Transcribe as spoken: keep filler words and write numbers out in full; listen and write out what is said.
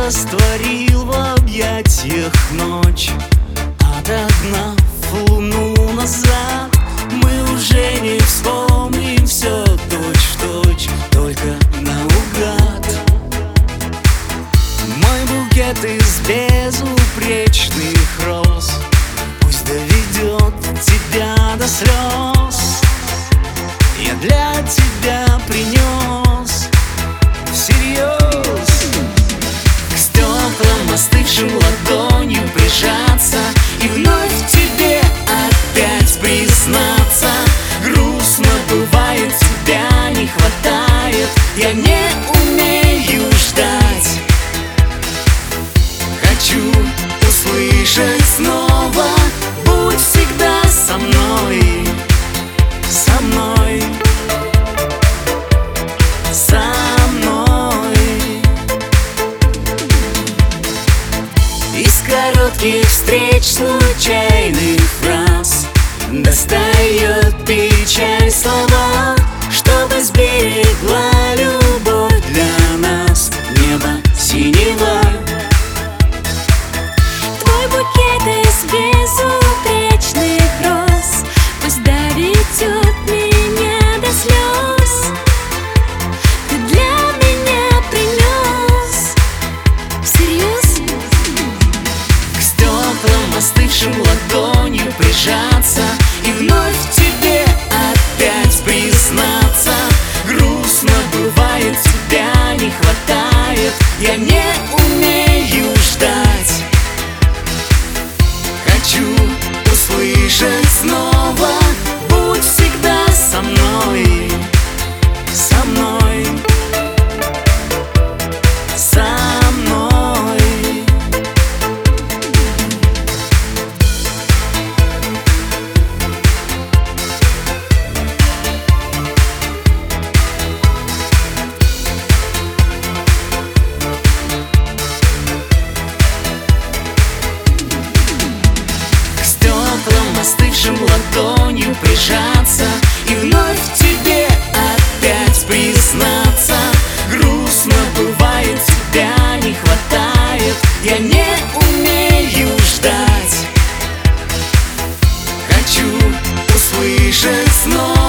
растворил в объятиях ночь. Отогнав луну назад, мы уже не вспомним все точь-в-точь, только наугад. Мой букет из безупречных роз пусть доведет тебя до слез. Я для тебя принес всерьез. К стеклам остывшим ладонью прижаться и вновь тебе опять признаться. Грустно бывает, тебя не хватает, я не умею ждать. Хочу услышать снова: будь всегда со мной, со мной, со мной. Из коротких встреч, случайных фраз достает печаль слова, чтобы сберегла любовь для нас небо синего. Твой букет из безупречных роз пусть доведет меня до слез. Ты для меня принес всерьез. К стеклам остывшим ладонью прижаться и вновь тебе опять признаться. Грустно бывает, тебя не хватает, я не умею ждать. Хочу услышать снова: будь всегда со мной, со мной, со мной. Остывшим ладонью прижаться и вновь тебе опять признаться. Грустно бывает, тебя не хватает, я не умею ждать. Хочу услышать снова: